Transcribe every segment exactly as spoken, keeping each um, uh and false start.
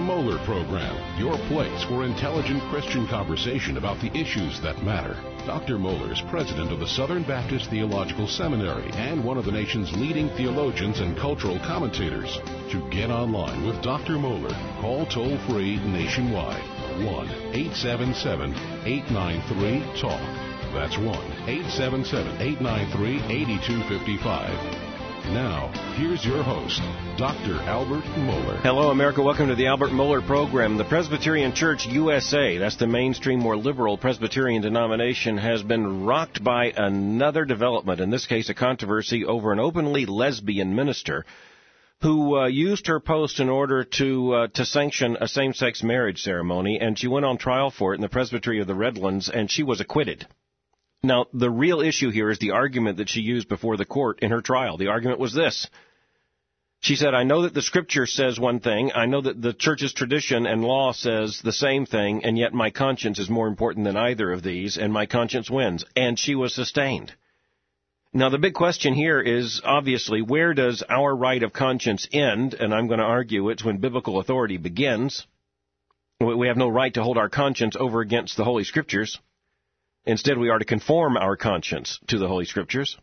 Moeller Program, your place for intelligent Christian conversation about the issues that matter. Doctor Moeller is president of the Southern Baptist Theological Seminary and one of the nation's leading theologians and cultural commentators. To get online with Doctor Moeller, call toll-free nationwide. one eight seven seven, eight nine three, talk. That's one eight seven seven, eight nine three, eight two five five. Now, here's your host, Doctor Albert Moeller. Hello, America. Welcome to the Albert Moeller Program. The Presbyterian Church U S A, that's the mainstream, more liberal Presbyterian denomination, has been rocked by another development, in this case a controversy over an openly lesbian minister who uh, used her post in order to uh, to sanction a same-sex marriage ceremony, and she went on trial for it in the Presbytery of the Redlands, and she was acquitted. Now, the real issue here is the argument that she used before the court in her trial. The argument was this. She said, I know that the Scripture says one thing, I know that the church's tradition and law says the same thing, and yet my conscience is more important than either of these, and my conscience wins. And she was sustained. Now, the big question here is, obviously, where does our right of conscience end? And I'm going to argue it's when biblical authority begins. We have no right to hold our conscience over against the Holy Scriptures. Instead, we are to conform our conscience to the Holy Scriptures.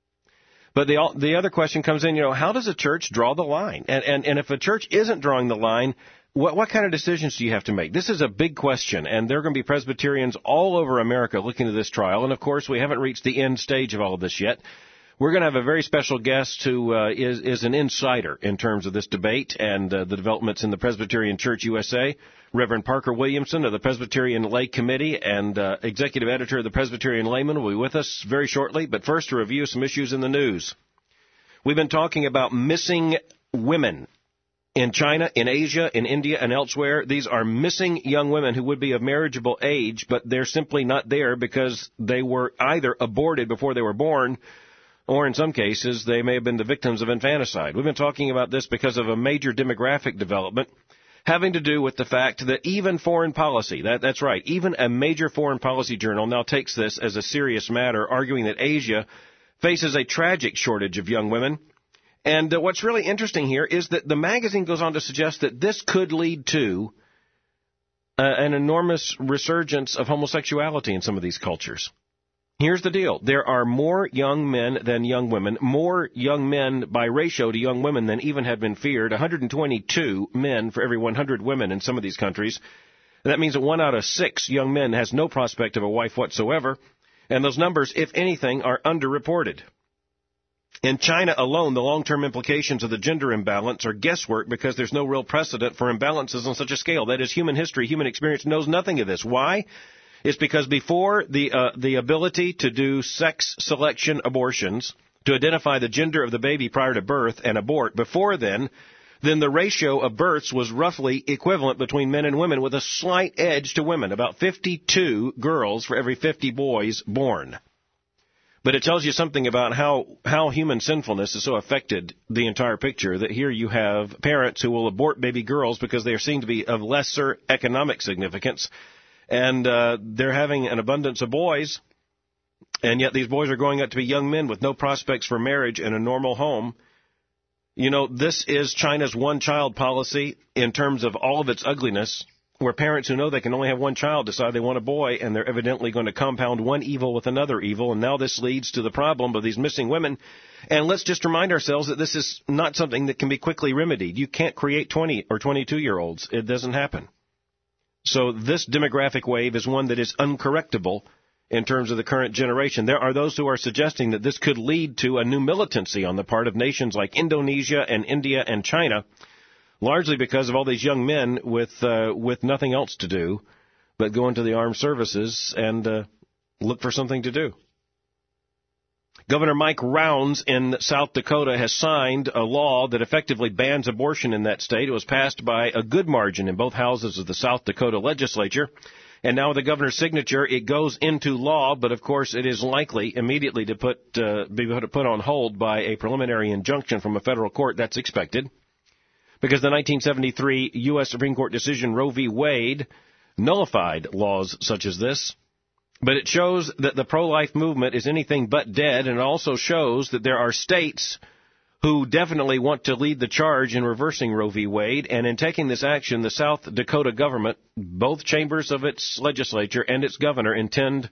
But the the other question comes in, you know, how does a church draw the line? And and, and if a church isn't drawing the line, what, what kind of decisions do you have to make? This is a big question, and there are going to be Presbyterians all over America looking to this trial. And, of course, we haven't reached the end stage of all of this yet. We're going to have a very special guest who uh, is, is an insider in terms of this debate and uh, the developments in the Presbyterian Church U S A. Reverend Parker Williamson of the Presbyterian Lay Committee and uh, executive editor of the Presbyterian Layman will be with us very shortly. But first, to review some issues in the news. We've been talking about missing women in China, in Asia, in India, and elsewhere. These are missing young women who would be of marriageable age, but they're simply not there because they were either aborted before they were born, or in some cases, they may have been the victims of infanticide. We've been talking about this because of a major demographic development having to do with the fact that even foreign policy, that, that's right, even a major foreign policy journal now takes this as a serious matter, arguing that Asia faces a tragic shortage of young women. And uh, what's really interesting here is that the magazine goes on to suggest that this could lead to uh, an enormous resurgence of homosexuality in some of these cultures. Here's the deal. There are more young men than young women, more young men by ratio to young women than even had been feared, one hundred twenty-two men for every one hundred women in some of these countries. And that means that one out of six young men has no prospect of a wife whatsoever, and those numbers, if anything, are underreported. In China alone, the long-term implications of the gender imbalance are guesswork because there's no real precedent for imbalances on such a scale. That is, human history, human experience knows nothing of this. Why? It's because before the uh, the ability to do sex selection abortions, to identify the gender of the baby prior to birth and abort, before then, then the ratio of births was roughly equivalent between men and women with a slight edge to women, about fifty-two girls for every fifty boys born. But it tells you something about how, how human sinfulness has so affected the entire picture that here you have parents who will abort baby girls because they are seen to be of lesser economic significance. And uh, they're having an abundance of boys, and yet these boys are growing up to be young men with no prospects for marriage and a normal home. You know, this is China's one-child policy in terms of all of its ugliness, where parents who know they can only have one child decide they want a boy, and they're evidently going to compound one evil with another evil, and now this leads to the problem of these missing women. And let's just remind ourselves that this is not something that can be quickly remedied. You can't create twenty or twenty-two-year-olds. It doesn't happen. So this demographic wave is one that is uncorrectable in terms of the current generation. There are those who are suggesting that this could lead to a new militancy on the part of nations like Indonesia and India and China, largely because of all these young men with uh, with nothing else to do but go into the armed services and uh, look for something to do. Governor Mike Rounds in South Dakota has signed a law that effectively bans abortion in that state. It was passed by a good margin in both houses of the South Dakota legislature. And now with the governor's signature, it goes into law, but of course it is likely immediately to put uh, be put on hold by a preliminary injunction from a federal court. That's expected, because the nineteen seventy-three U S Supreme Court decision Roe v. Wade nullified laws such as this. But it shows that the pro-life movement is anything but dead, and it also shows that there are states who definitely want to lead the charge in reversing Roe v. Wade. And in taking this action, the South Dakota government, both chambers of its legislature and its governor, intend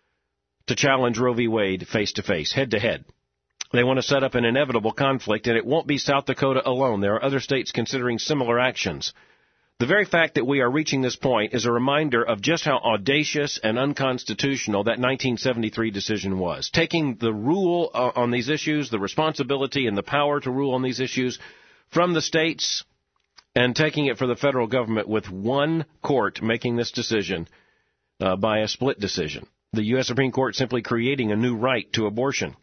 to challenge Roe v. Wade face-to-face, head-to-head. They want to set up an inevitable conflict, and it won't be South Dakota alone. There are other states considering similar actions. The very fact that we are reaching this point is a reminder of just how audacious and unconstitutional that nineteen seventy-three decision was. Taking the rule uh, on these issues, the responsibility and the power to rule on these issues from the states, and taking it for the federal government with one court making this decision uh, by a split decision. The U S Supreme Court simply creating a new right to abortion.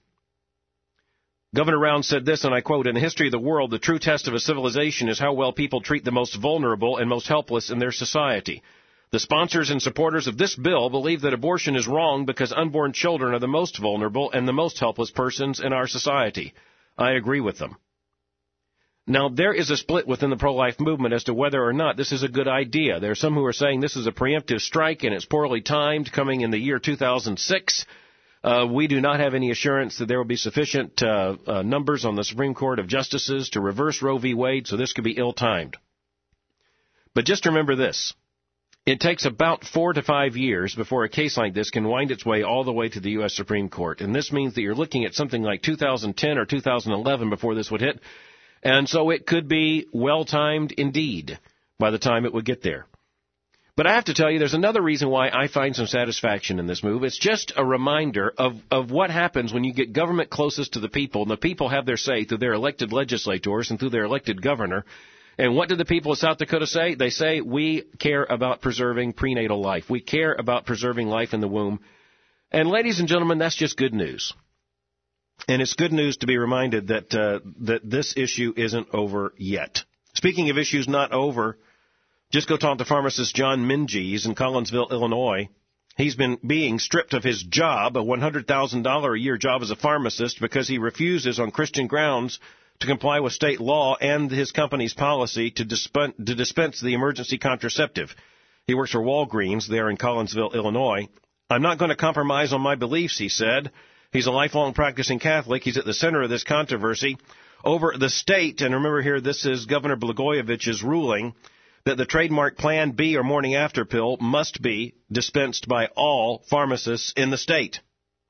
Governor Rounds said this, and I quote, "In the history of the world, the true test of a civilization is how well people treat the most vulnerable and most helpless in their society. The sponsors and supporters of this bill believe that abortion is wrong because unborn children are the most vulnerable and the most helpless persons in our society. I agree with them." Now, there is a split within the pro-life movement as to whether or not this is a good idea. There are some who are saying this is a preemptive strike and it's poorly timed, coming in the year two thousand six. Uh, we do not have any assurance that there will be sufficient uh, uh, numbers on the Supreme Court of Justices to reverse Roe v. Wade, so this could be ill-timed. But just remember this. It takes about four to five years before a case like this can wind its way all the way to the U S Supreme Court. And this means that you're looking at something like two thousand ten or two thousand eleven before this would hit. And so it could be well-timed indeed by the time it would get there. But I have to tell you, there's another reason why I find some satisfaction in this move. It's just a reminder of, of what happens when you get government closest to the people, and the people have their say through their elected legislators and through their elected governor. And what do the people of South Dakota say? They say, we care about preserving prenatal life. We care about preserving life in the womb. And ladies and gentlemen, that's just good news. And it's good news to be reminded that uh, that this issue isn't over yet. Speaking of issues not over, just go talk to pharmacist John Minges in Collinsville, Illinois. He's been being stripped of his job, a one hundred thousand dollars a year job as a pharmacist, because he refuses on Christian grounds to comply with state law and his company's policy to, disp- to dispense the emergency contraceptive. He works for Walgreens there in Collinsville, Illinois. "I'm not going to compromise on my beliefs," he said. He's a lifelong practicing Catholic. He's at the center of this controversy over the state. And remember here, this is Governor Blagojevich's ruling that the trademark Plan B or morning after pill must be dispensed by all pharmacists in the state.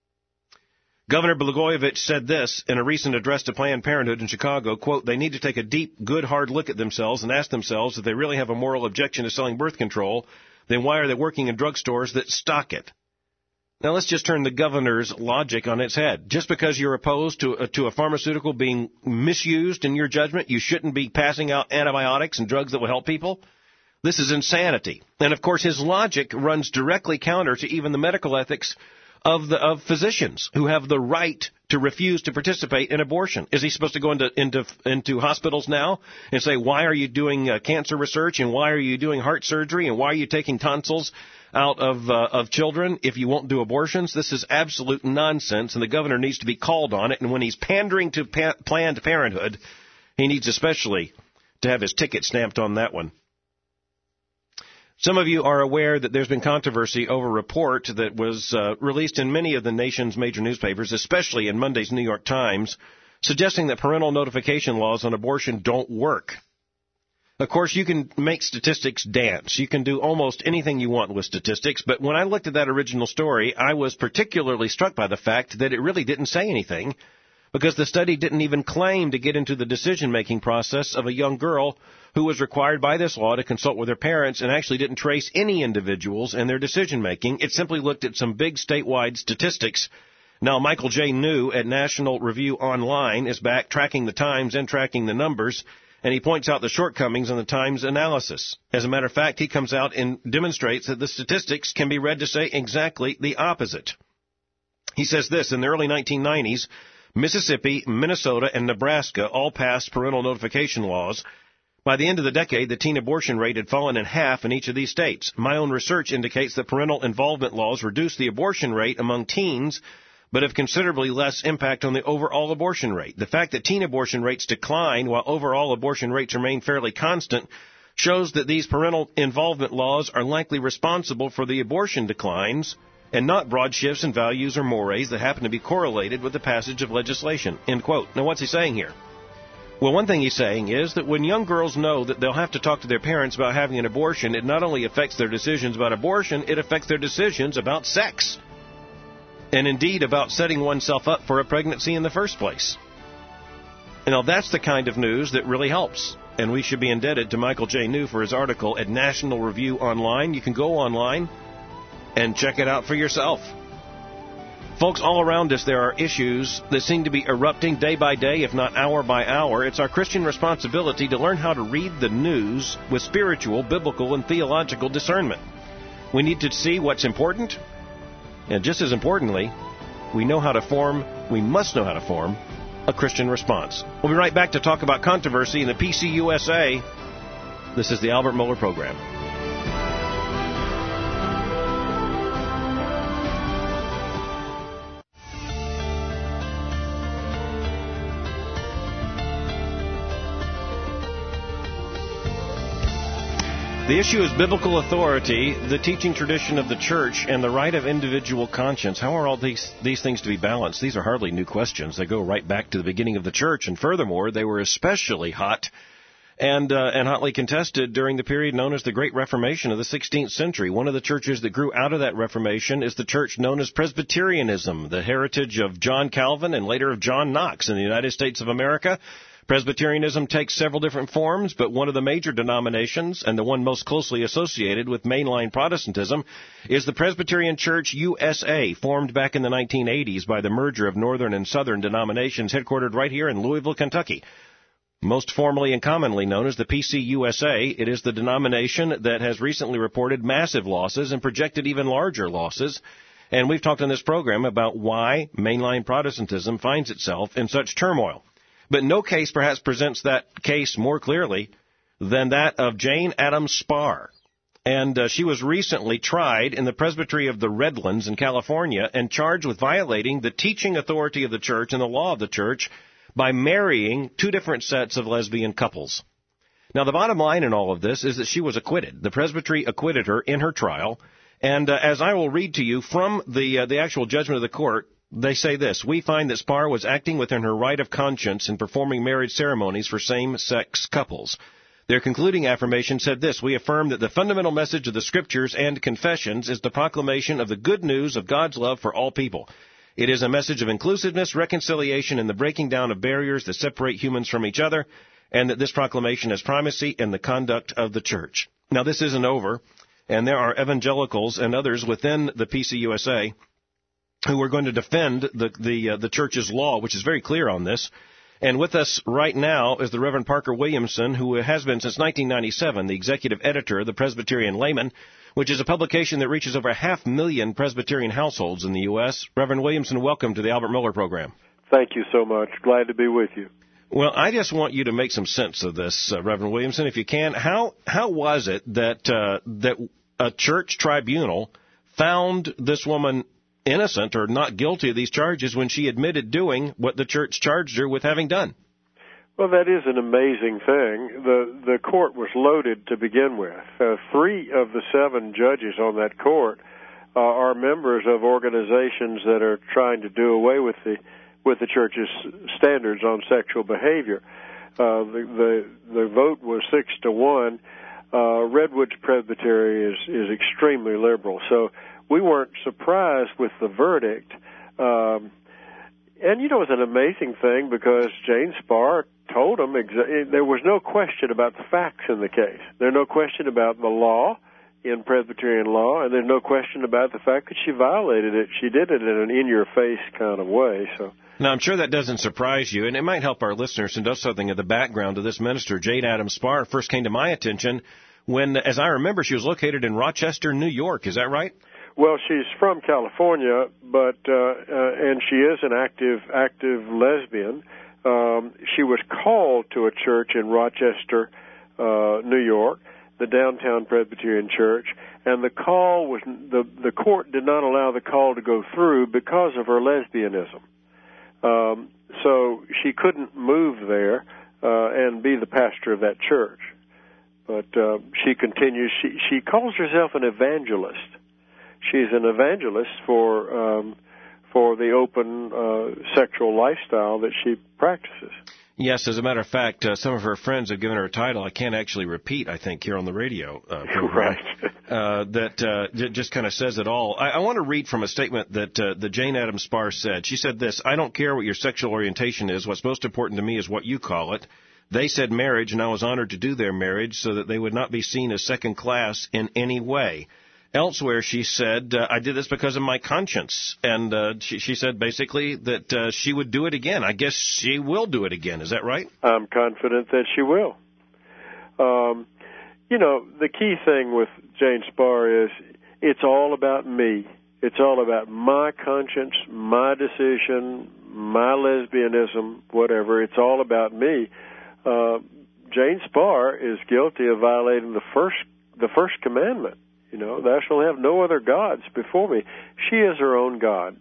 Governor Blagojevich said this in a recent address to Planned Parenthood in Chicago, quote, "They need to take a deep, good, hard look at themselves and ask themselves if they really have a moral objection to selling birth control, then why are they working in drugstores that stock it?" Now, let's just turn the governor's logic on its head. Just because you're opposed to, uh, to a pharmaceutical being misused in your judgment, you shouldn't be passing out antibiotics and drugs that will help people? This is insanity. And, of course, his logic runs directly counter to even the medical ethics of the of physicians who have the right to refuse to participate in abortion. Is he supposed to go into into into hospitals now and say, why are you doing uh, cancer research, and why are you doing heart surgery, and why are you taking tonsils out of uh, of children if you won't do abortions? This is absolute nonsense, and the governor needs to be called on it. And when he's pandering to pa- Planned Parenthood, he needs especially to have his ticket stamped on that one. Some of you are aware that there's been controversy over a report that was uh, released in many of the nation's major newspapers, especially in Monday's New York Times, suggesting that parental notification laws on abortion don't work. Of course, you can make statistics dance. You can do almost anything you want with statistics, but when I looked at that original story, I was particularly struck by the fact that it really didn't say anything, because the study didn't even claim to get into the decision-making process of a young girl who was required by this law to consult with her parents, and actually didn't trace any individuals in their decision-making. It simply looked at some big statewide statistics. Now, Michael J. New at National Review Online is back tracking the Times and tracking the numbers, and he points out the shortcomings in the Times analysis. As a matter of fact, he comes out and demonstrates that the statistics can be read to say exactly the opposite. He says this: in the early nineteen nineties, Mississippi, Minnesota, and Nebraska all passed parental notification laws. By the end of the decade, the teen abortion rate had fallen in half in each of these states. My own research indicates that parental involvement laws reduce the abortion rate among teens, but have considerably less impact on the overall abortion rate. The fact that teen abortion rates decline while overall abortion rates remain fairly constant shows that these parental involvement laws are likely responsible for the abortion declines, and not broad shifts in values or mores that happen to be correlated with the passage of legislation. End quote. Now, what's he saying here? Well, one thing he's saying is that when young girls know that they'll have to talk to their parents about having an abortion, it not only affects their decisions about abortion, it affects their decisions about sex. And indeed about setting oneself up for a pregnancy in the first place. You know, that's the kind of news that really helps. And we should be indebted to Michael J. New for his article at National Review Online. You can go online and check it out for yourself. Folks, all around us there are issues that seem to be erupting day by day, if not hour by hour. It's our Christian responsibility to learn how to read the news with spiritual, biblical, and theological discernment. We need to see what's important, and just as importantly, we know how to form, we must know how to form, a Christian response. We'll be right back to talk about controversy in the P C U S A. This is the Albert Mohler Program. The issue is biblical authority, the teaching tradition of the church, and the right of individual conscience. How are all these these things to be balanced? These are hardly new questions. They go right back to the beginning of the church, and furthermore, they were especially hot and uh, and hotly contested during the period known as the Great Reformation of the sixteenth century. One of the churches that grew out of that Reformation is the church known as Presbyterianism, the heritage of John Calvin and later of John Knox in the United States of America. Presbyterianism takes several different forms, but one of the major denominations, and the one most closely associated with mainline Protestantism, is the Presbyterian Church U S A, formed back in the nineteen eighties by the merger of northern and southern denominations, headquartered right here in Louisville, Kentucky. Most formally and commonly known as the P C U S A, it is the denomination that has recently reported massive losses and projected even larger losses. And we've talked on this program about why mainline Protestantism finds itself in such turmoil. But no case perhaps presents that case more clearly than that of Jane Addams Spahr. And uh, she was recently tried in the Presbytery of the Redlands in California and charged with violating the teaching authority of the church and the law of the church by marrying two different sets of lesbian couples. Now, the bottom line in all of this is that she was acquitted. The Presbytery acquitted her in her trial. And uh, as I will read to you from the uh, the actual judgment of the court, they say this: we find that Spahr was acting within her right of conscience in performing marriage ceremonies for same-sex couples. Their concluding affirmation said this: we affirm that the fundamental message of the Scriptures and confessions is the proclamation of the good news of God's love for all people. It is a message of inclusiveness, reconciliation, and the breaking down of barriers that separate humans from each other, and that this proclamation has primacy in the conduct of the church. Now, this isn't over, and there are evangelicals and others within the P C U S A who are going to defend the the, uh, the church's law, which is very clear on this. And with us right now is the Reverend Parker Williamson, who has been since nineteen ninety-seven the executive editor of the Presbyterian Layman, which is a publication that reaches over a half million Presbyterian households in the U S Reverend Williamson, welcome to the Albert Mohler Program. Thank you so much. Glad to be with you. Well, I just want you to make some sense of this, uh, Reverend Williamson, if you can. How how was it that uh, that a church tribunal found this woman innocent or not guilty of these charges when she admitted doing what the church charged her with having done? Well, that is an amazing thing. The the court was loaded to begin with. Uh, three of the seven judges on that court uh, are members of organizations that are trying to do away with the with the church's standards on sexual behavior. Uh, the, the the vote was six to one. Uh, Redwood's Presbytery is is extremely liberal, so we weren't surprised with the verdict. Um, and, you know, it was an amazing thing because Jane Spahr told them exa- there was no question about the facts in the case. There's no question about the law in Presbyterian law, and there's no question about the fact that she violated it. She did it in an in-your-face kind of way. So. Now, I'm sure that doesn't surprise you, and it might help our listeners to know something of the background of this minister. Jane Addams Spahr first came to my attention when, as I remember, she was located in Rochester, New York. Is that right? Well, she's from California, but uh, uh, and she is an active active lesbian. Um, she was called to a church in Rochester, uh, New York, the Downtown Presbyterian Church, and the call was the the court did not allow the call to go through because of her lesbianism. Um, so she couldn't move there uh, and be the pastor of that church. But uh, she continues. She she calls herself an evangelist. She's an evangelist for um, for the open uh, sexual lifestyle that she practices. Yes, as a matter of fact, uh, some of her friends have given her a title I can't actually repeat, I think, here on the radio uh, program. Right. uh, that uh, j- just kind of says it all. I, I want to read from a statement that uh, the Jane Addams Sparr said. She said this: "I don't care what your sexual orientation is. What's most important to me is what you call it. They said marriage, and I was honored to do their marriage so that they would not be seen as second class in any way." Elsewhere, she said, uh, I did this because of my conscience. And uh, she, she said basically that uh, she would do it again. I guess she will do it again. Is that right? I'm confident that she will. Um, you know, the key thing with Jane Sparr is it's all about me. It's all about my conscience, my decision, my lesbianism, whatever. It's all about me. Uh, Jane Sparr is guilty of violating the first the first commandment. You know, thou shalt have no other gods before me. She is her own God.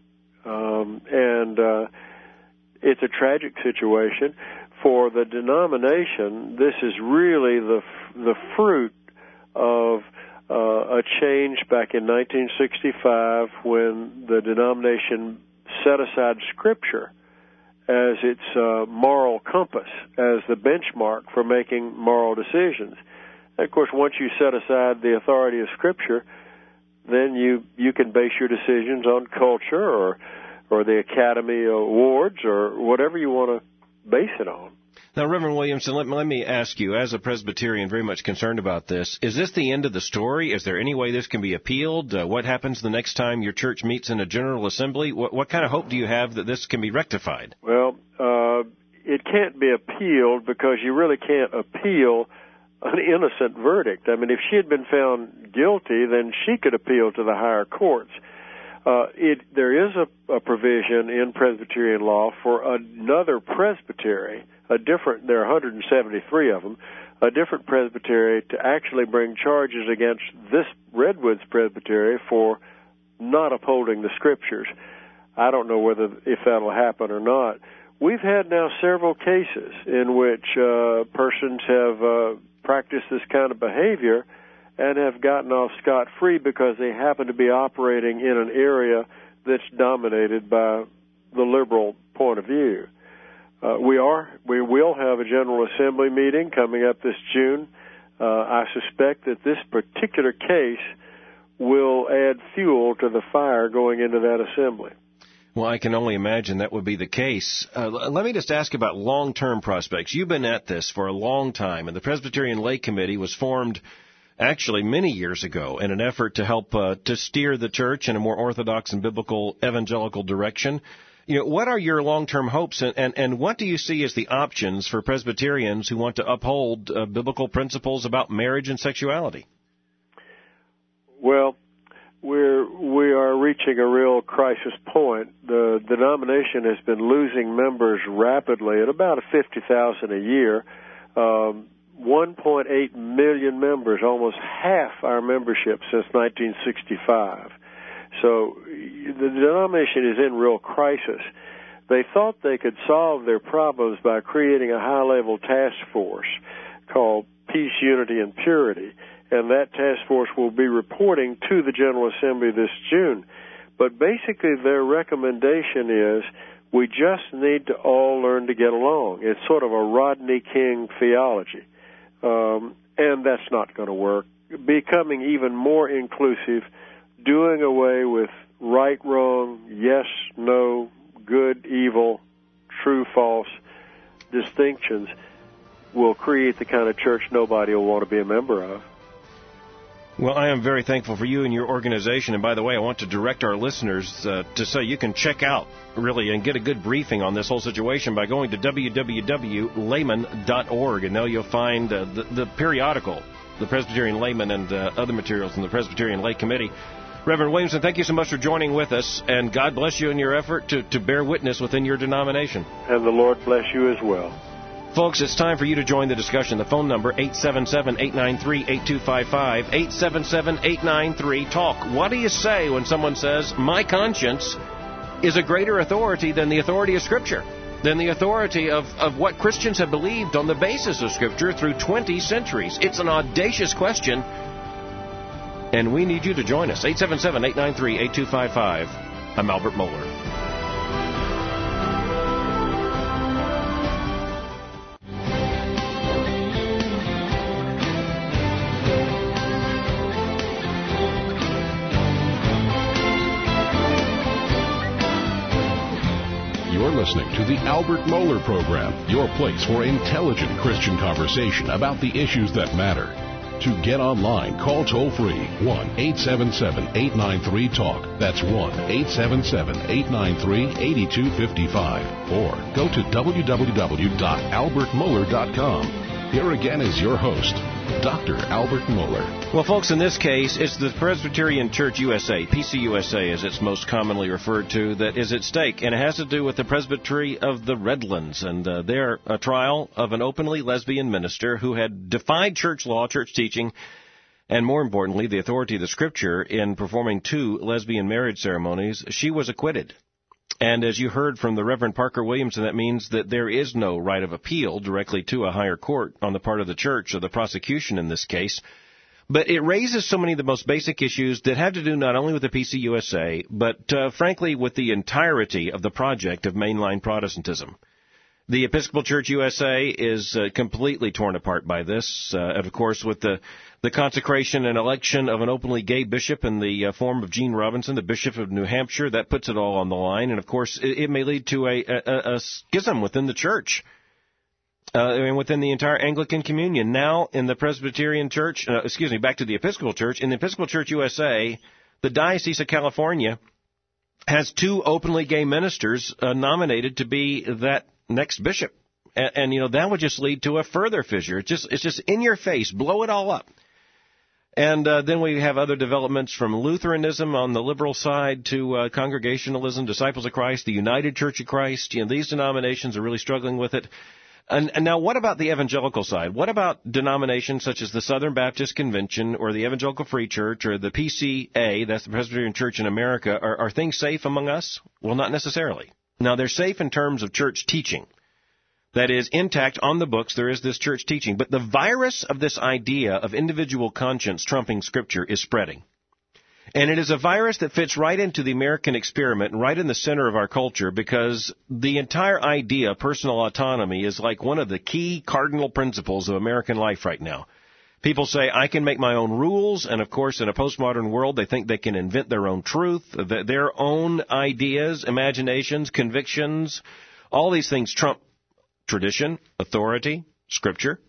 Um, and uh, it's a tragic situation. For the denomination, this is really the the fruit of uh, a change back in nineteen sixty-five when the denomination set aside Scripture as its uh, moral compass, as the benchmark for making moral decisions. Of course, once you set aside the authority of Scripture, then you you can base your decisions on culture or or the Academy Awards or whatever you want to base it on. Now, Reverend Williamson, let, let me ask you, as a Presbyterian very much concerned about this, is this the end of the story? Is there any way this can be appealed? Uh, what happens the next time your church meets in a General Assembly? What, what kind of hope do you have that this can be rectified? Well, uh, it can't be appealed because you really can't appeal an innocent verdict. I mean, if she had been found guilty, then she could appeal to the higher courts. Uh, it, there is a, a provision in Presbyterian law for another presbytery, a different, there are one hundred seventy-three of them, a different presbytery to actually bring charges against this Redwoods Presbytery for not upholding the Scriptures. I don't know whether if that'll happen or not. We've had now several cases in which uh, persons have uh, practiced this kind of behavior and have gotten off scot-free because they happen to be operating in an area that's dominated by the liberal point of view. Uh, we are, we will have a General Assembly meeting coming up this June. Uh, I suspect that this particular case will add fuel to the fire going into that assembly. Well, I can only imagine that would be the case. Uh, let me just ask about long-term prospects. You've been at this for a long time, and the Presbyterian Lay Committee was formed actually many years ago in an effort to help uh, to steer the church in a more orthodox and biblical evangelical direction. You know, what are your long-term hopes, and, and, and what do you see as the options for Presbyterians who want to uphold uh, biblical principles about marriage and sexuality? Well, we're we are reaching a real crisis point. The denomination has been losing members rapidly at about fifty thousand a year. Um, one point eight million members, almost half our membership since nineteen sixty-five. So the denomination is in real crisis. They thought they could solve their problems by creating a high-level task force called Peace, Unity, and Purity, and that task force will be reporting to the General Assembly this June. But basically their recommendation is we just need to all learn to get along. It's sort of a Rodney King theology, um, and that's not going to work. Becoming even more inclusive, doing away with right, wrong, yes, no, good, evil, true, false distinctions will create the kind of church nobody will want to be a member of. Well, I am very thankful for you and your organization. And by the way, I want to direct our listeners uh, to say you can check out, really, and get a good briefing on this whole situation by going to w w w dot layman dot org. And there you'll find uh, the, the periodical, the Presbyterian Layman, and uh, other materials from the Presbyterian Lay Committee. Reverend Williamson, thank you so much for joining with us, and God bless you in your effort to, to bear witness within your denomination. And the Lord bless you as well. Folks, it's time for you to join the discussion. The phone number, eight seven seven, eight nine three, eight two five five, eight seven seven, eight nine three, talk. What do you say when someone says, my conscience is a greater authority than the authority of Scripture, than the authority of, of what Christians have believed on the basis of Scripture through twenty centuries? It's an audacious question, and we need you to join us. eight seven seven, eight nine three, eight two five five. I'm Albert Mohler. listening to the Albert Mohler Program, your place for intelligent Christian conversation about the issues that matter. To get online, call toll-free one eight seven seven, eight nine three, TALK. That's one eight seven seven, eight nine three, eight two five five. Or go to w w w dot albert mohler dot com. Here again is your host, Doctor Albert Mohler. Well, folks, in this case, it's the Presbyterian Church U S A, P C U S A as it's most commonly referred to, that is at stake. And it has to do with the Presbytery of the Redlands and uh, their uh, trial of an openly lesbian minister who had defied church law, church teaching, and more importantly, the authority of the Scripture in performing two lesbian marriage ceremonies. She was acquitted. And as you heard from the Reverend Parker Williamson, that means that there is no right of appeal directly to a higher court on the part of the church or the prosecution in this case. But it raises so many of the most basic issues that have to do not only with the P C U S A, but uh, frankly with the entirety of the project of mainline Protestantism. The Episcopal Church U S A is uh, completely torn apart by this, uh, and of course with the, the consecration and election of an openly gay bishop in the uh, form of Gene Robinson, the Bishop of New Hampshire. That puts it all on the line, and of course it, it may lead to a, a, a schism within the church. Uh, and within the entire Anglican Communion. Now, in the Presbyterian Church, uh, excuse me, back to the Episcopal Church, in the Episcopal Church U S A, the Diocese of California has two openly gay ministers uh, nominated to be that next bishop. And, and, you know, that would just lead to a further fissure. It's just, it's just in your face. Blow it all up. And uh, then we have other developments from Lutheranism on the liberal side to uh, Congregationalism, Disciples of Christ, the United Church of Christ. You know, these denominations are really struggling with it. And, and now what about the evangelical side? What about denominations such as the Southern Baptist Convention or the Evangelical Free Church or the P C A, that's the Presbyterian Church in America? Are, are things safe among us? Well, not necessarily. Now, they're safe in terms of church teaching. That is, intact on the books, there is this church teaching. But the virus of this idea of individual conscience trumping Scripture is spreading. And it is a virus that fits right into the American experiment and right in the center of our culture because the entire idea of personal autonomy is like one of the key cardinal principles of American life right now. People say, I can make my own rules, and of course, in a postmodern world, they think they can invent their own truth, their own ideas, imaginations, convictions. All these things trump tradition, authority, Scripture.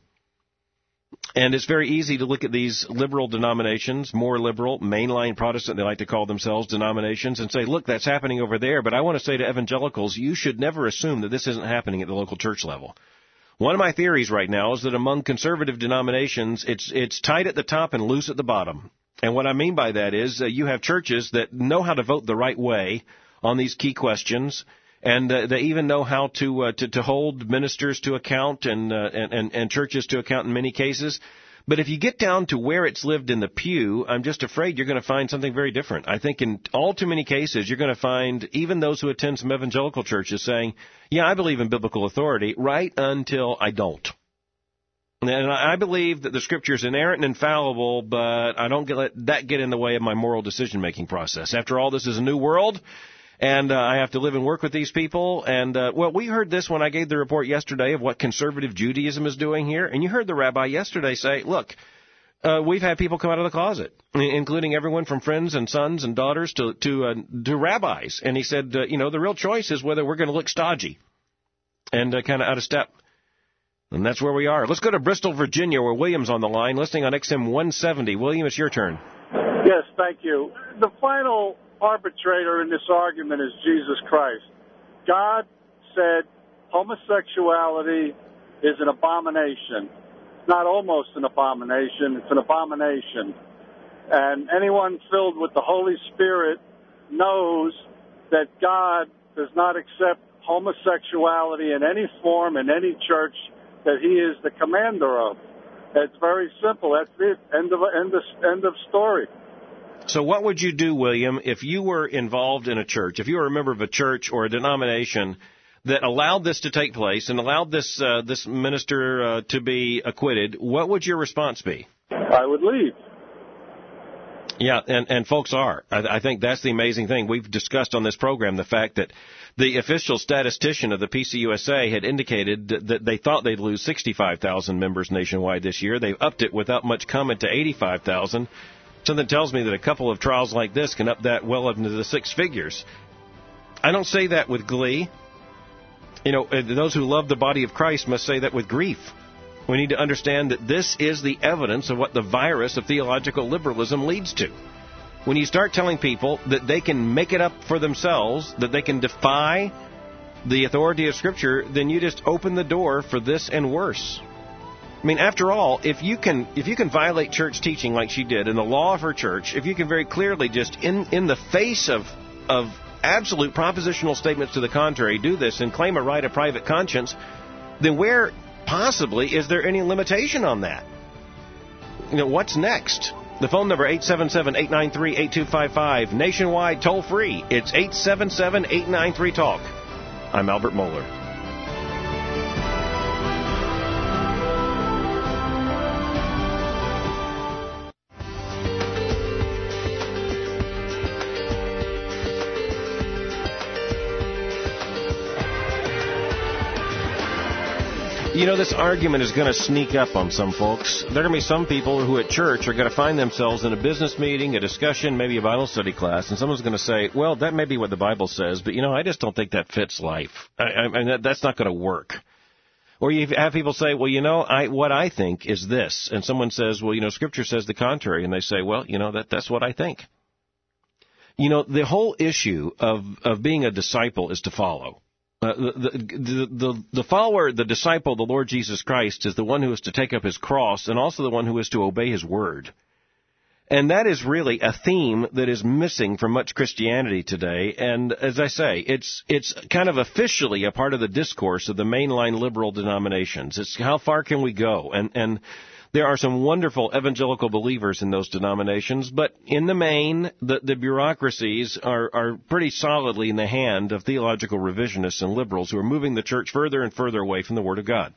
And it's very easy to look at these liberal denominations, more liberal, mainline Protestant, they like to call themselves, denominations, and say, look, that's happening over there. But I want to say to evangelicals, you should never assume that this isn't happening at the local church level. One of my theories right now is that among conservative denominations, it's it's tight at the top and loose at the bottom. And what I mean by that is uh, you have churches that know how to vote the right way on these key questions, and uh, they even know how to, uh, to to hold ministers to account and, uh, and and and churches to account in many cases. But if you get down to where it's lived in the pew, I'm just afraid you're going to find something very different. I think in all too many cases, you're going to find even those who attend some evangelical churches saying, yeah, I believe in biblical authority, right until I don't. And I believe that the Scripture is inerrant and infallible, but I don't get, let that get in the way of my moral decision-making process. After all, this is a new world. And uh, I have to live and work with these people. And, uh, well, we heard this when I gave the report yesterday of what conservative Judaism is doing here. And you heard the rabbi yesterday say, look, uh, we've had people come out of the closet, including everyone from friends and sons and daughters to to, uh, to rabbis. And he said, uh, you know, the real choice is whether we're going to look stodgy and uh, kind of out of step. And that's where we are. Let's go to Bristol, Virginia, where William's on the line, listening on X M one seventy. William, it's your turn. Yes, thank you. The final arbitrator in this argument is Jesus Christ. God said homosexuality is an abomination. Not almost an abomination, it's an abomination. And anyone filled with the Holy Spirit knows that God does not accept homosexuality in any form in any church that he is the commander of. It's very simple. That's it. End of, end of, end of story. So what would you do, William, if you were involved in a church, if you were a member of a church or a denomination that allowed this to take place and allowed this uh, this minister uh, to be acquitted? What would your response be? I would leave. Yeah, and, and folks are. I, I think that's the amazing thing. We've discussed on this program the fact that the official statistician of the P C U S A had indicated that they thought they'd lose sixty-five thousand members nationwide this year. They've upped it without much comment to eighty-five thousand. Something tells me that a couple of trials like this can up that well up into the six figures. I don't say that with glee. You know, those who love the body of Christ must say that with grief. We need to understand that this is the evidence of what the virus of theological liberalism leads to. When you start telling people that they can make it up for themselves, that they can defy the authority of Scripture, then you just open the door for this and worse. I mean, after all, if you can if you can violate church teaching like she did in the law of her church, if you can very clearly just in, in the face of of absolute propositional statements to the contrary do this and claim a right of private conscience, then where possibly is there any limitation on that? You know, what's next? The phone number, eight seven seven, eight nine three, eight two five five, nationwide toll free. It's eight seven seven, eight nine three, talk. I'm Albert Mohler. You know, this argument is going to sneak up on some folks. There are going to be some people who at church are going to find themselves in a business meeting, a discussion, maybe a Bible study class, and someone's going to say, well, that may be what the Bible says, but, you know, I just don't think that fits life. I, I, and that, that's not going to work. Or you have people say, well, you know, I, what I think is this. And someone says, well, you know, Scripture says the contrary. And they say, well, you know, that that's what I think. You know, the whole issue of, of being a disciple is to follow. Uh, the, the, the, the follower, the disciple, the Lord Jesus Christ, is the one who is to take up his cross and also the one who is to obey his word. And that is really a theme that is missing from much Christianity today. And as I say, it's it's kind of officially a part of the discourse of the mainline liberal denominations. It's how far can we go? And and there are some wonderful evangelical believers in those denominations, but in the main, the, the bureaucracies are, are pretty solidly in the hand of theological revisionists and liberals who are moving the church further and further away from the Word of God.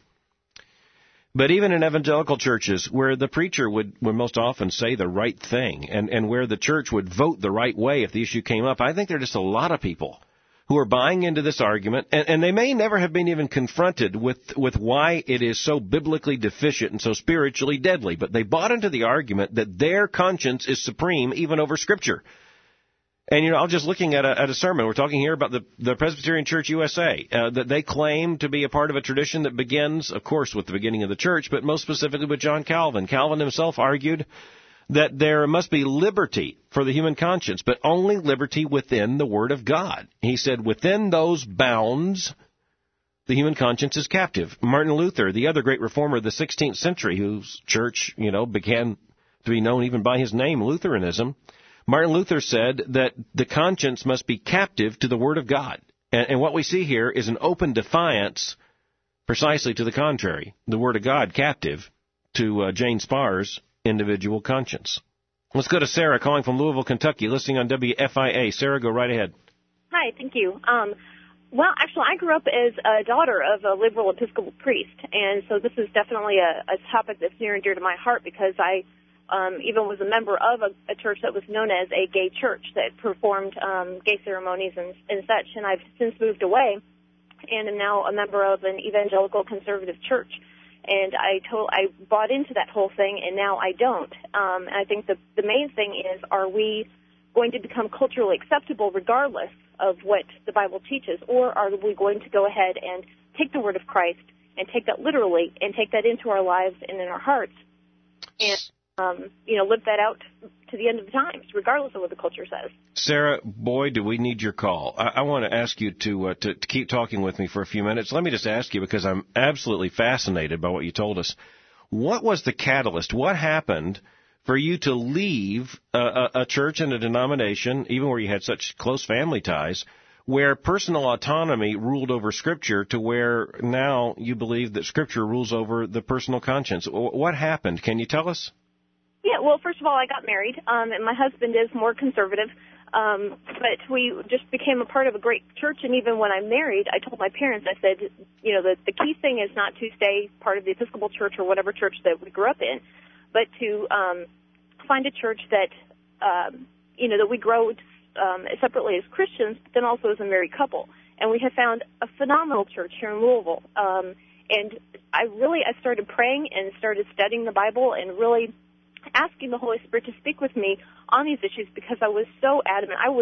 But even in evangelical churches, where the preacher would, would most often say the right thing, and, and where the church would vote the right way if the issue came up, I think there are just a lot of people who are buying into this argument, and, and they may never have been even confronted with, with why it is so biblically deficient and so spiritually deadly, but they bought into the argument that their conscience is supreme even over Scripture. And, you know, I'm just looking at a, at a sermon. We're talking here about the, the Presbyterian Church U S A, uh, that they claim to be a part of a tradition that begins, of course, with the beginning of the church, but most specifically with John Calvin. Calvin himself argued that there must be liberty for the human conscience, but only liberty within the Word of God. He said, within those bounds, the human conscience is captive. Martin Luther, the other great reformer of the sixteenth century, whose church, you know, began to be known even by his name, Lutheranism, Martin Luther said that the conscience must be captive to the Word of God. And, and what we see here is an open defiance precisely to the contrary, the Word of God captive to uh, Jane Sparr's individual conscience. Let's go to Sarah calling from Louisville, Kentucky, listening on W F I A. Sarah, go right ahead. Hi, thank you. Um, well, actually, I grew up as a daughter of a liberal Episcopal priest, and so this is definitely a, a topic that's near and dear to my heart because I um, even was a member of a, a church that was known as a gay church that performed um, gay ceremonies and, and such, and I've since moved away and am now a member of an evangelical conservative church. And I told, I bought into that whole thing, and now I don't. Um, and I think the, the main thing is, are we going to become culturally acceptable regardless of what the Bible teaches, or are we going to go ahead and take the Word of Christ and take that literally and take that into our lives and in our hearts and, um, you know, live that out to the end of the times, regardless of what the culture says? Sarah, boy, do we need your call. I, I want to ask you to, uh, to to keep talking with me for a few minutes. Let me just ask you, because I'm absolutely fascinated by what you told us. What was the catalyst? What happened for you to leave a, a, a church and a denomination, even where you had such close family ties, where personal autonomy ruled over Scripture to where now you believe that Scripture rules over the personal conscience? What happened? Can you tell us? Yeah, well, first of all, I got married, um, and my husband is more conservative, um, but we just became a part of a great church, and even when I married, I told my parents, I said, you know, the, the key thing is not to stay part of the Episcopal Church or whatever church that we grew up in, but to um, find a church that, um, you know, that we grow um, separately as Christians, but then also as a married couple. And we have found a phenomenal church here in Louisville, um, and I really, I started praying and started studying the Bible and really asking the Holy Spirit to speak with me on these issues because I was so adamant. I was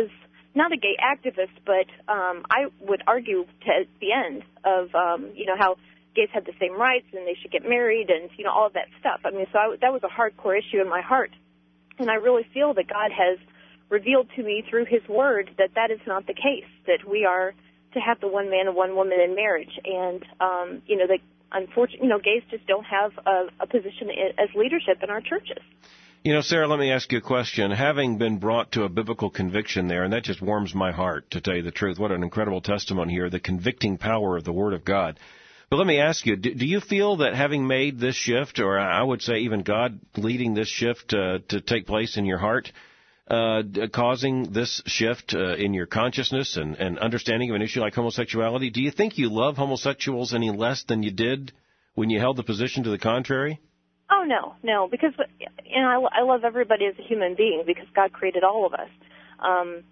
not a gay activist, but um, I would argue to the end of, um, you know, how gays have the same rights and they should get married and, you know, all of that stuff. I mean, so I, that was a hardcore issue in my heart. And I really feel that God has revealed to me through his word that that is not the case, that we are to have the one man and one woman in marriage. And, um, you know, that unfortunately, you know, gays just don't have a, a position as leadership in our churches. You know, Sarah, let me ask you a question. Having been brought to a biblical conviction there, and that just warms my heart, to tell you the truth. What an incredible testimony here, the convicting power of the Word of God. But let me ask you, do, do you feel that having made this shift, or I would say even God leading this shift uh, to take place in your heart, uh, causing this shift uh, in your consciousness and, and understanding of an issue like homosexuality, do you think you love homosexuals any less than you did when you held the position to the contrary? Oh, no, no, because, you know, I, I love everybody as a human being because God created all of us. Um,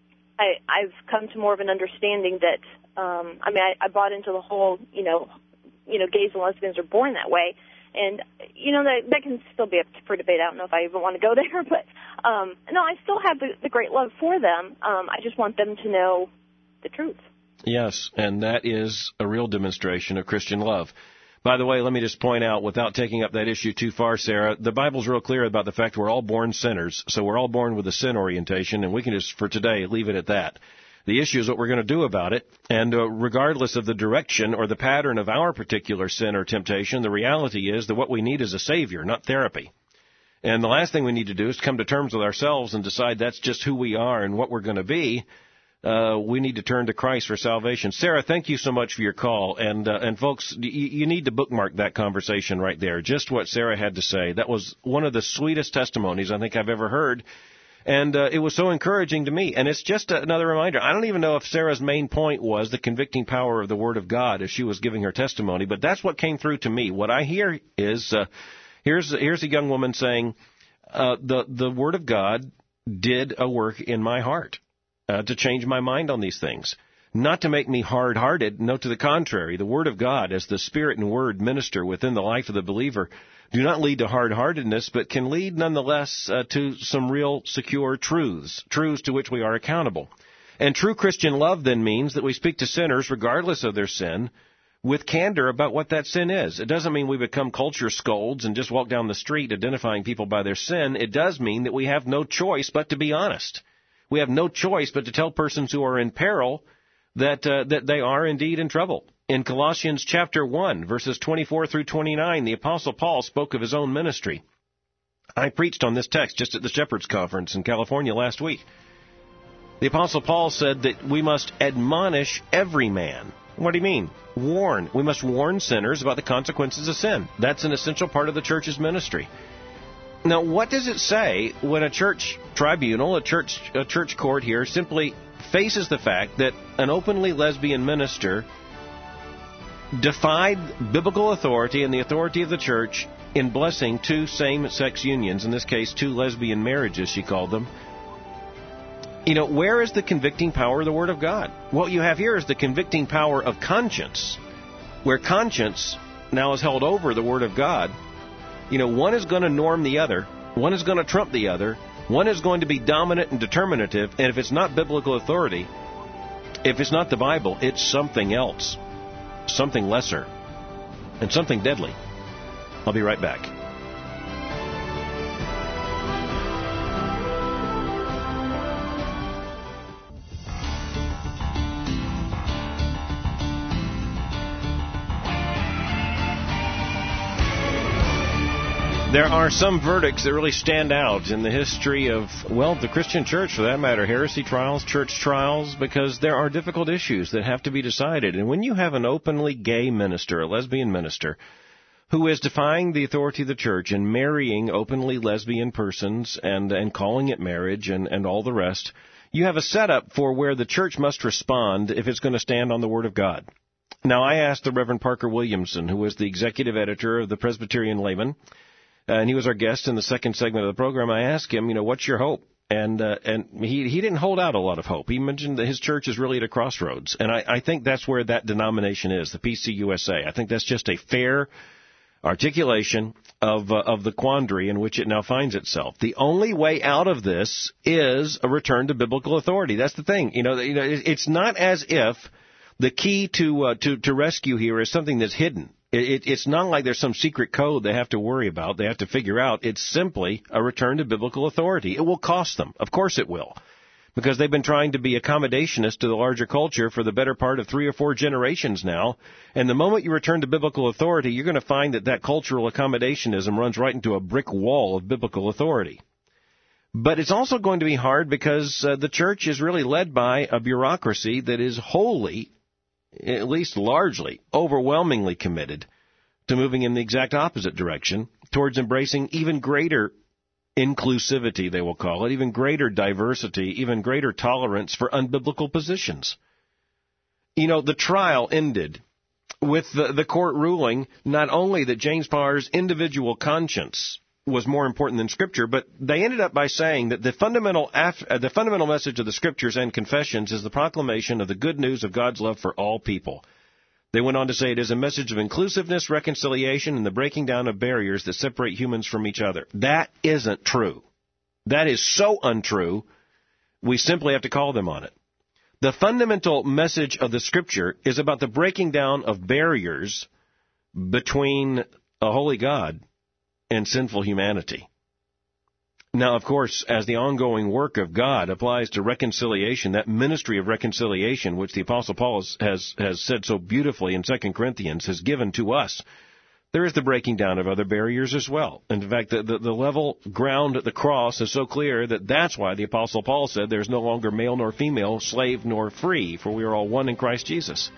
I, I've come to more of an understanding that, um, I mean, I, I bought into the whole, you know, you know, gays and lesbians are born that way. And, you know, that, that can still be up for debate. I don't know if I even want to go there, but, um, no, I still have the, the great love for them. Um, I just want them to know the truth. Yes, and that is a real demonstration of Christian love. By the way, let me just point out, without taking up that issue too far, Sarah, the Bible's real clear about the fact we're all born sinners, so we're all born with a sin orientation, and we can just, for today, leave it at that. The issue is what we're going to do about it, and uh, regardless of the direction or the pattern of our particular sin or temptation, the reality is that what we need is a Savior, not therapy. And the last thing we need to do is come to terms with ourselves and decide that's just who we are and what we're going to be. Uh, we need to turn to Christ for salvation. Sarah, thank you so much for your call. And, uh, and folks, you, you need to bookmark that conversation right there. Just what Sarah had to say. That was one of the sweetest testimonies I think I've ever heard. And uh, it was so encouraging to me. And it's just another reminder. I don't even know if Sarah's main point was the convicting power of the Word of God as she was giving her testimony, but that's what came through to me. What I hear is, uh, here's, here's a young woman saying, uh, the, the Word of God did a work in my heart. Uh, to change my mind on these things. Not to make me hard-hearted, no, to the contrary. The Word of God, as the Spirit and Word minister within the life of the believer, do not lead to hard-heartedness, but can lead nonetheless uh, to some real secure truths, truths to which we are accountable. And true Christian love then means that we speak to sinners, regardless of their sin, with candor about what that sin is. It doesn't mean we become culture scolds and just walk down the street identifying people by their sin. It does mean that we have no choice but to be honest. We have no choice but to tell persons who are in peril that uh, that they are indeed in trouble. In Colossians chapter one, verses twenty-four through twenty-nine, the Apostle Paul spoke of his own ministry. I preached on this text just at the Shepherds Conference in California last week. The Apostle Paul said that we must admonish every man. What do you mean? Warn. We must warn sinners about the consequences of sin. That's an essential part of the church's ministry. Now, what does it say when a church tribunal, a church a church court here, simply faces the fact that an openly lesbian minister defied biblical authority and the authority of the church in blessing two same-sex unions, in this case, two lesbian marriages, she called them? You know, where is the convicting power of the Word of God? What you have here is the convicting power of conscience, where conscience now is held over the Word of God. You know, one is going to norm the other. One is going to trump the other. One is going to be dominant and determinative. And if it's not biblical authority, if it's not the Bible, it's something else, something lesser, and something deadly. I'll be right back. There are some verdicts that really stand out in the history of, well, the Christian church, for that matter, heresy trials, church trials, because there are difficult issues that have to be decided. And when you have an openly gay minister, a lesbian minister, who is defying the authority of the church and marrying openly lesbian persons and, and calling it marriage and, and all the rest, you have a setup for where the church must respond if it's going to stand on the Word of God. Now, I asked the Reverend Parker Williamson, who was the executive editor of the Presbyterian Layman, Uh, and he was our guest in the second segment of the program. I asked him, you know, what's your hope? And uh, and he he didn't hold out a lot of hope. He mentioned that his church is really at a crossroads. And I, I think that's where that denomination is, the P C U S A. I think that's just a fair articulation of uh, of the quandary in which it now finds itself. The only way out of this is a return to biblical authority. That's the thing. You know, you know, it's not as if the key to uh, to to rescue here is something that's hidden. It, it, it's not like there's some secret code they have to worry about, they have to figure out. It's simply a return to biblical authority. It will cost them. Of course it will. Because they've been trying to be accommodationist to the larger culture for the better part of three or four generations now. And the moment you return to biblical authority, you're going to find that that cultural accommodationism runs right into a brick wall of biblical authority. But it's also going to be hard because uh, the church is really led by a bureaucracy that is wholly, at least largely, overwhelmingly committed to moving in the exact opposite direction towards embracing even greater inclusivity, they will call it, even greater diversity, even greater tolerance for unbiblical positions. You know, the trial ended with the, the court ruling not only that James Parr's individual conscience was more important than Scripture, but they ended up by saying that the fundamental af- uh, the fundamental message of the Scriptures and confessions is the proclamation of the good news of God's love for all people. They went on to say it is a message of inclusiveness, reconciliation, and the breaking down of barriers that separate humans from each other. That isn't true. That is so untrue, we simply have to call them on it. The fundamental message of the Scripture is about the breaking down of barriers between a holy God and sinful humanity. Now, of course, as the ongoing work of God applies to reconciliation, that ministry of reconciliation, which the Apostle Paul has has said so beautifully in Second Corinthians, has given to us, there is the breaking down of other barriers as well. And in fact, the, the, the level ground at the cross is so clear that that's why the Apostle Paul said there's no longer male nor female, slave nor free, for we are all one in Christ Jesus.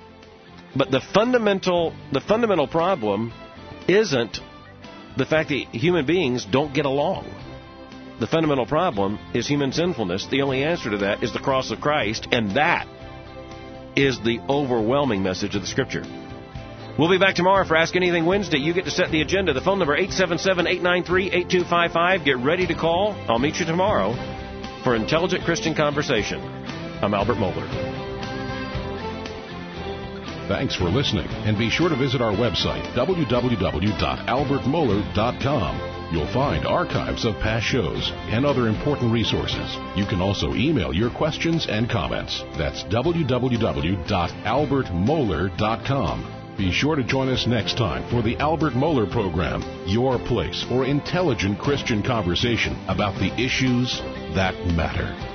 But the fundamental the fundamental problem isn't the fact that human beings don't get along. The fundamental problem is human sinfulness. The only answer to that is the cross of Christ, and that is the overwhelming message of the Scripture. We'll be back tomorrow for Ask Anything Wednesday. You get to set the agenda. The phone number, eight seven seven, eight nine three, eight two five five. Get ready to call. I'll meet you tomorrow for Intelligent Christian Conversation. I'm Albert Mohler. Thanks for listening, and be sure to visit our website, w w w dot albert mohler dot com. You'll find archives of past shows and other important resources. You can also email your questions and comments. That's w w w dot albert mohler dot com. Be sure to join us next time for the Albert Mohler Program, your place for intelligent Christian conversation about the issues that matter.